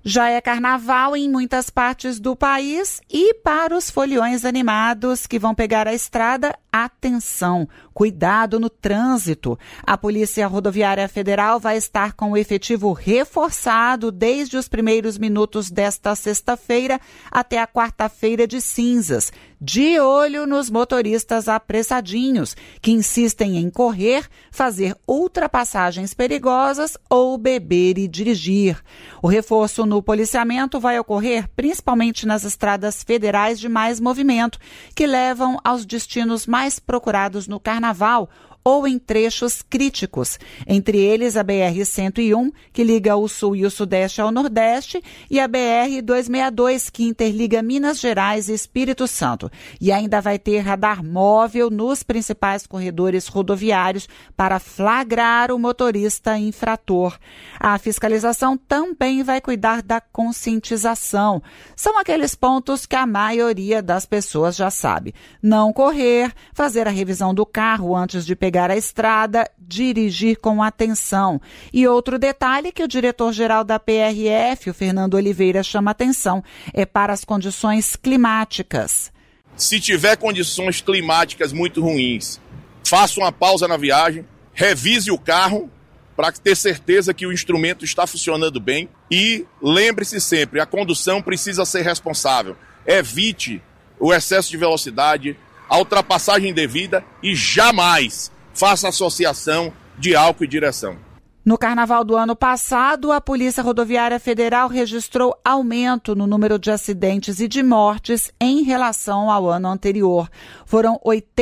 Já é carnaval em muitas partes do país e para os foliões animados que vão pegar a estrada, atenção, cuidado no trânsito. A Polícia Rodoviária Federal vai estar com o efetivo reforçado desde os primeiros minutos desta sexta-feira até a quarta-feira de cinzas, de olho nos motoristas apressadinhos que insistem em correr, fazer ultrapassagens perigosas ou beber e dirigir. O reforço no policiamento vai ocorrer principalmente nas estradas federais de mais movimento, que levam aos destinos mais procurados no carnaval ou em trechos críticos, entre eles a BR-101, que liga o sul e o sudeste ao nordeste, e a BR-262, que interliga Minas Gerais e Espírito Santo. E ainda vai ter radar móvel nos principais corredores rodoviários para flagrar o motorista infrator. A fiscalização também vai cuidar da conscientização. São aqueles pontos que a maioria das pessoas já sabe. Não correr, fazer a revisão do carro antes de pegar a estrada, dirigir com atenção. E outro detalhe que o diretor-geral da PRF, o Fernando Oliveira, chama atenção, é para as condições climáticas. Se tiver condições climáticas muito ruins, faça uma pausa na viagem, revise o carro para ter certeza que o instrumento está funcionando bem e lembre-se sempre, a condução precisa ser responsável. Evite o excesso de velocidade, a ultrapassagem indevida e jamais faça associação de álcool e direção. No carnaval do ano passado, a Polícia Rodoviária Federal registrou aumento no número de acidentes e de mortes em relação ao ano anterior. Foram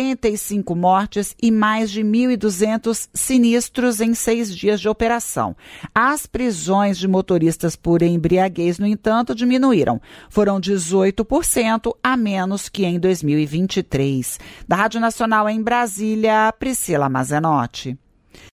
85 mortes e mais de 1.200 sinistros em 6 dias de operação. As prisões de motoristas por embriaguez, no entanto, diminuíram. Foram 18% a menos que em 2023. Da Rádio Nacional em Brasília, Priscila Mazenotti.